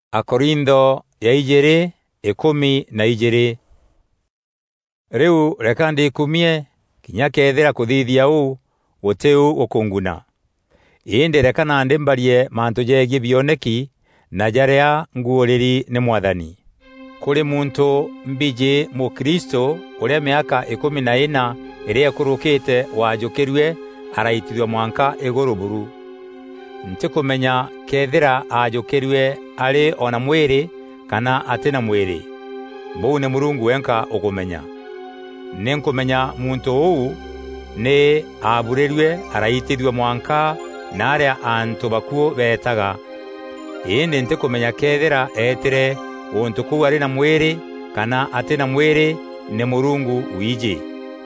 Akorintho ya ijere 12. Riu reka ndikumie kinya kethera kuthithia u guteu gukunguna. Inde reka nande mbarie mantu jegie bioneki na jarea nguuriri ni Mwathani. Kuri muntu mbije mu Kristo uria miaka 14 iria kurukite wajukirwe araitithwa mwanka iguruburu. Ntikumenya kethira ajukirwe ari ona mwiri kana atena mwiri. Bou ne Murungu wenka ukumenya. Nenkumenya muntu uu ne aburirwe araitithwa mwanka na aria antu bakuo betaga. Inde ntikumenya kethira etire untu ku ari na mwiri kana atena mwiri ne Murungu wije.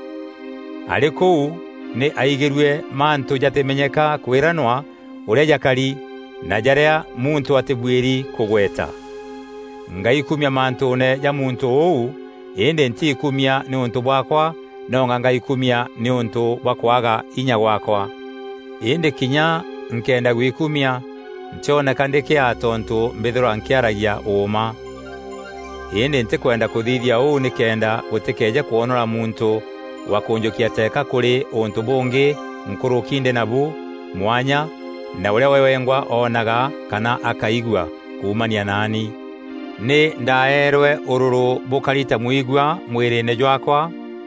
Ariko ne aigirwe mantu jatemenyeka kwiranwa uria jakari na jarea muntu atebwiri kugweta. Ngaikumia mantu ne ya muntu ou inde ntikumia ni untu bwakwa no ngaikumia ni untu bakwaga inya gwakwa. Inde kinya nkenda gwikumia ntiona kandike atontu mbithura nkiaragia uma. Inde ntikwenda kuthithia u nikenda gutikeje kuonora muntu wakunjukia teka kuri untu bungi nkurukinde nabu mwanya na uria wewengwa onaga kana akaigwa kumania nani. Ni ndaerwe ururu bukarita muigwa mwirine jwakwa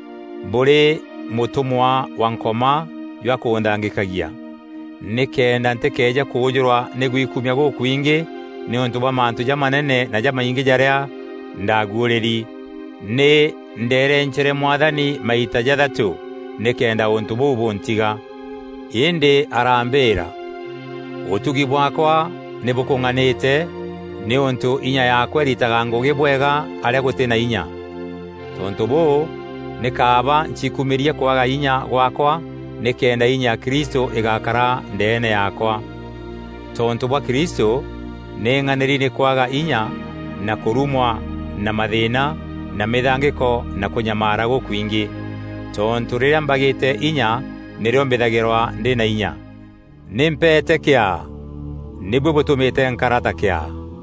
buri mutumwa wa nkoma jwa kundangikagia. Nikenda ntekeja kujurwa ni gwikumya gukwingi ni untu ba mantu jamanene na jamaingi jarea ndaguriri. Ni nderenchere Mwathani maita jathatu nikenda untu bubu ntiga. Inde arambira utugi bwakwa ni bukunganite ni untu inya yakwa ritaga ngugi bwega aria gutena inya. Tontu bo nikaba nchikumiria kwaga inya gwakwa nikenda inya Kristo igakara ndene yakwa. Tontu bwa Kristo nenganiri ni kwaga inya na kurumwa na mathina na mithangiko na kunyamara gukwingi. Tontu riria mbagite inya nirio mbithagirwa ndina inya. Nimpete kia nibwe butumite nkarata kia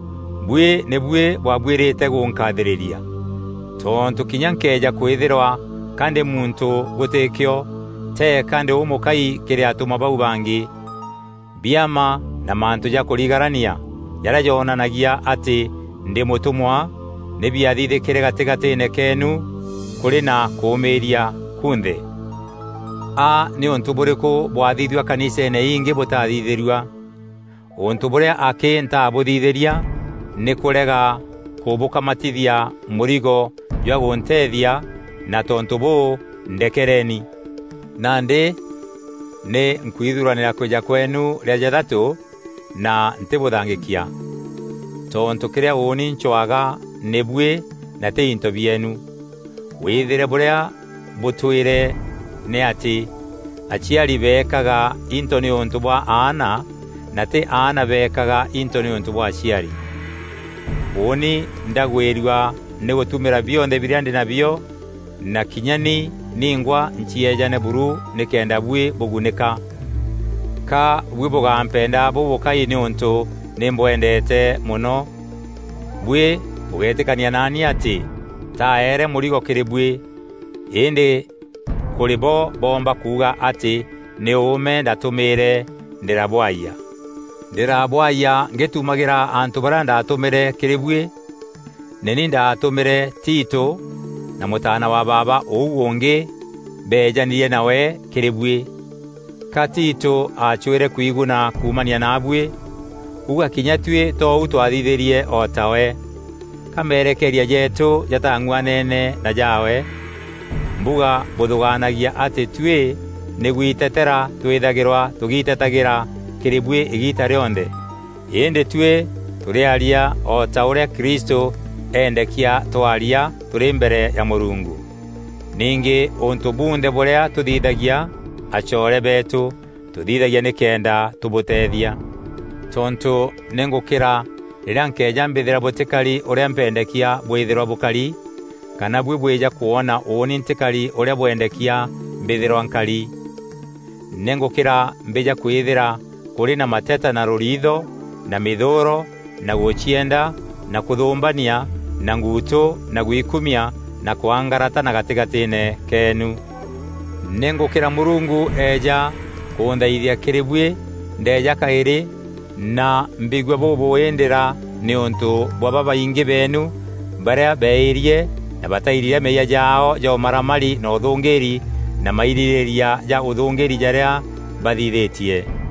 bwe nebwe bwabwirite gunkathiriria. Tontu kinya nkeja kwithirwa kandi muntu gutekyo te kandi umukai kiri atuma bau bangi biama na mantu ja kurigarania yarayonanagia ati ndi mutumwa nebiathithikire gatigatine kenu kuri na kuumiria kunthe. Ni untu buriku bwathithwa kanisene ingi butathithirwa. Untu buria akinta buthithiria ni kurega kubuka matithia murigo jwa guntethia na tontu bu ndekereni. Nande ne nkwithuranira kuja kwenu ria jathatu na ntibuthangikia. Tontu kiria uni nchwaga nebwe na te into bienu. Withire buria butwire ne ati achiari bekaga into ni untu bwa ana na te ana bekaga into ni untu bwa achiari. Uni ndagwirwa ne gutumira bionde biriandi nabio na kinyani ningwa nchiejane buru nikenda bwe buguneka. Ka bwe bugampenda bubukai ni untu nimbwendete muno. Bwe bugetikania nani ati taere murigo kiribwe. Inde kuribo bomba kuga ati ni ume ndatumire ndirabwaya. Ndirabwaya ngetumagira antu baranda atumire kiribwe. Neni ndatumire Tito na mutana wa baba uwonge bejaniye nawe kiribwe. Ka Tito achwire kuiguna kumania nabwe uga kinyatwe to utwathitherie otawe. Kamerekeria jetu jatangwanene na jawe mbuga buthuganagia ati twe nigwitetera twithagirwa tugitetagira kiribwe igita rionde. Inde twe turiaria o ta uria Kristo endekia twaria turi mbere ya Murungu. Ningi untu bunde buria tuthithagia achore betu tuthithagia nikenda tubutethia. Tontu nengukira riria nkeja mbithira butikari uria mpendekia bwithirwa bukari kana bwibweja kuona uni ntikari uria bwendekia mbithirwa nkari. Nengukira mbeja kwithira kuri na mateta na ruritho na mithuro na guchienda na kuthumbania na nguto na gwikumia na kwangarata na gatigatine kenu. Nengukira Murungu eja kundhaithia kiribwi ndeja kairi na mbigwa bobo endera ni onto bwa baba ingi benu baria beirie na batairie meya jao jo maramari no thungeri na mairiria ja uthungeri jaria bathithitie.